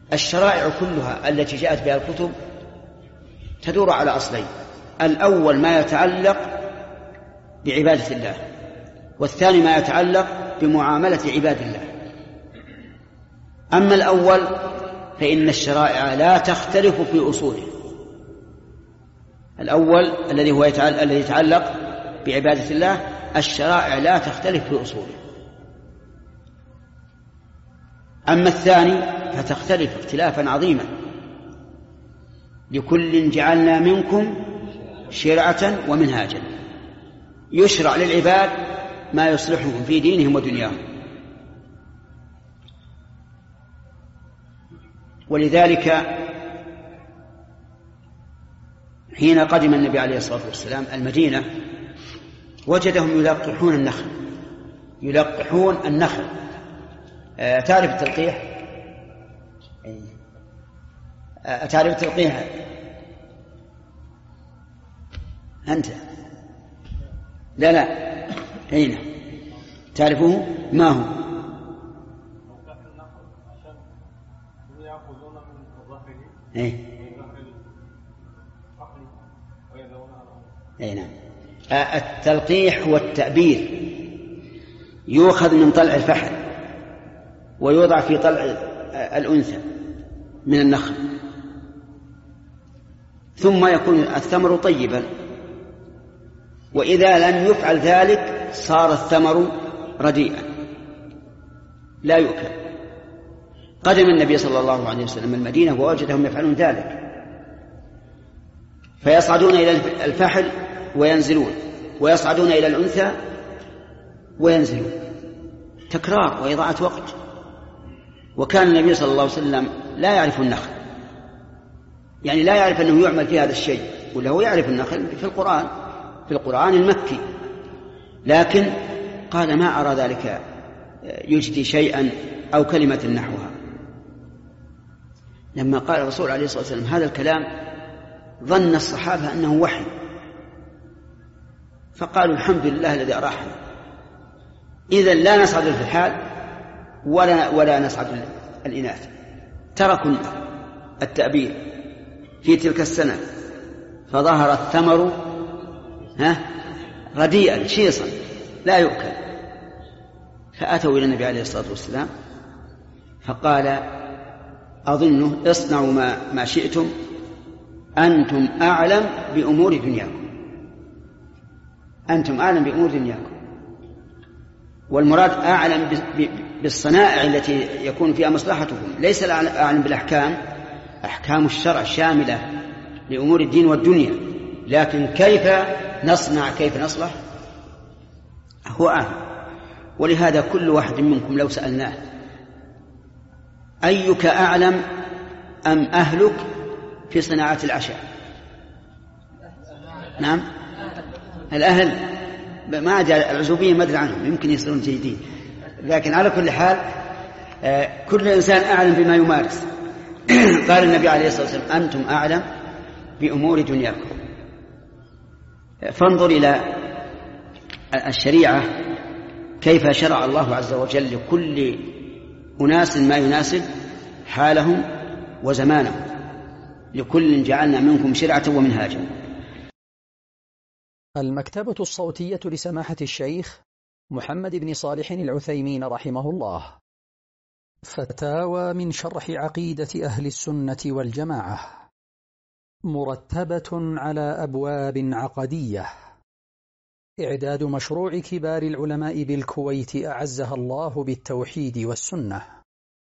الشرائع كلها التي جاءت بها الكتب تدور على أصلين: الأول ما يتعلق بعبادة الله، والثاني ما يتعلق بمعاملة عباد الله. أما الأول فإن الشرائع لا تختلف في أصوله. الأول الذي يتعلق بعبادة الله، الشرائع لا تختلف في أصوله. أما الثاني فتختلف اختلافا عظيما: لكل جعلنا منكم شرعة ومنهاجا، يشرع للعباد ما يصلحهم في دينهم ودنياهم. ولذلك حين قدم النبي عليه الصلاة والسلام المدينة وجدهم يلقحون النخل. تعرف التلقيح؟ تعرف التلقيح أنت؟ لا أين تعرفه؟ ما هو؟ نعم. التلقيح والتأبير يؤخذ من طلع الفحل ويوضع في طلع الأنثى من النخل، ثم يكون الثمر طيبا، وإذا لم يفعل ذلك صار الثمر رديئا لا يؤكل. قدم النبي صلى الله عليه وسلم المدينة ووجدهم يفعلون ذلك، فيصعدون إلى الفحل وينزلون، ويصعدون إلى الأنثى وينزلون، تكرار وإضاعة وقت. وكان النبي صلى الله عليه وسلم لا يعرف النخل، يعني لا يعرف أنه يعمل في هذا الشيء، وله يعرف النخل في القرآن المكي، لكن قال ما أرى ذلك يجدي شيئا أو كلمة نحوها. لما قال الرسول عليه الصلاة والسلام هذا الكلام ظن الصحابة أنه وحي، فقالوا الحمد لله الذي أراحنا، إذن لا نصعد في الحال ولا نصعد الإناث. تركوا التأبير في تلك السنة، فظهر الثمر رديئا شيصا لا يؤكل. فأتوا إلى النبي عليه الصلاة والسلام فقال أظنه اصنعوا ما شئتم، أنتم أعلم بأمور دنياكم. أنتم أعلم بأمور دنياكم، والمراد أعلم بالصنائع التي يكون فيها مصلحتكم، ليس أعلم بالأحكام. أحكام الشرع شاملة لأمور الدين والدنيا، لكن كيف نصنع كيف نصلح هو أعلم. ولهذا كل واحد منكم لو سألناه أيك أعلم أم أهلك في صناعة العشاء؟ نعم الأهل، ما أدري العزوبيين ما أدري عنهم، يمكن يصيرون جيدين، لكن على كل حال كل إنسان أعلم بما يمارس. قال النبي عليه الصلاة والسلام أنتم أعلم بأمور دنياكم. فانظر إلى الشريعة كيف شرع الله عز وجل لكل أناس ما يناسب حالهم وزمانهم، لكل جعلنا منكم شرعة ومنهاجا. المكتبة الصوتية لسماحة الشيخ محمد بن صالح العثيمين رحمه الله. فتاوى من شرح عقيدة أهل السنة والجماعة، مرتبة على أبواب عقدية. إعداد مشروع كبار العلماء بالكويت أعزها الله بالتوحيد والسنة.